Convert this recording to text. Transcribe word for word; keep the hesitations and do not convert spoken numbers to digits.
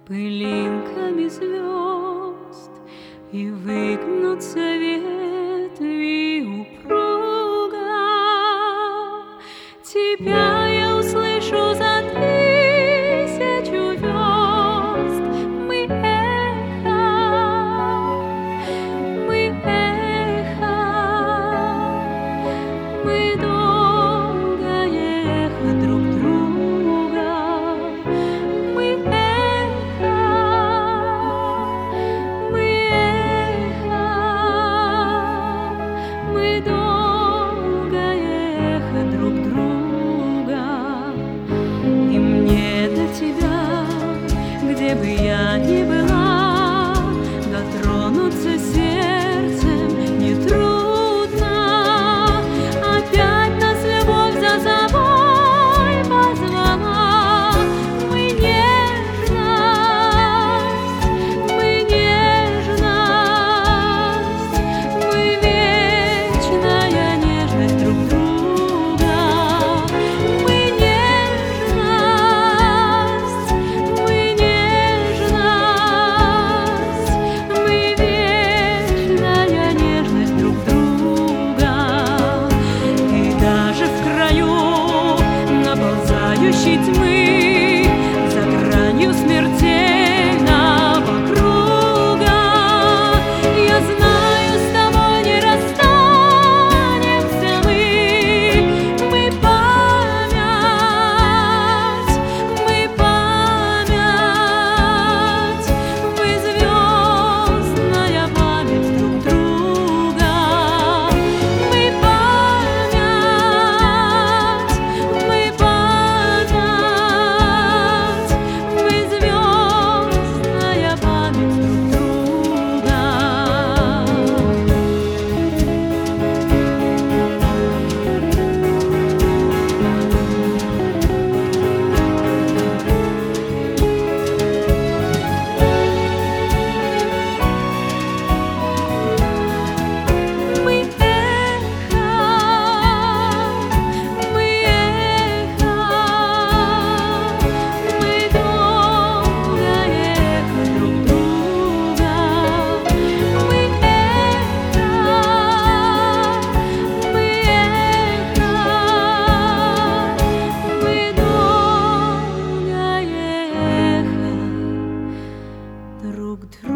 пылинками звезд, и выгнутся ветви упруга. Тебя я услышу за тысячу верст. Мы эхо, мы эхо, мы долгое эхо друг друга. Мы эхо, мы эхо, мы долгое эхо друг друга. И мне до тебя, где бы я ни была, дотронуться сердцем нетрудно. Опять нас любовь за собой позвала. Мы нежность, мы нежность, мы вечная нежность друг друга. Мы нежность, мы нежность, мы вечная нежность друг друга. И даже в краю наползающей тьмы, за гранью смертельного круга, я знаю, с тобой не расстанемся мы. Мы память, мы память, мы звездная память друг друга. Мы память, мы память, мы звездная память друг друга. Мы эхо, мы эхо, мы долгое эхо друг друга. Мы эхо, мы эхо, мы долгое эхо друг друга.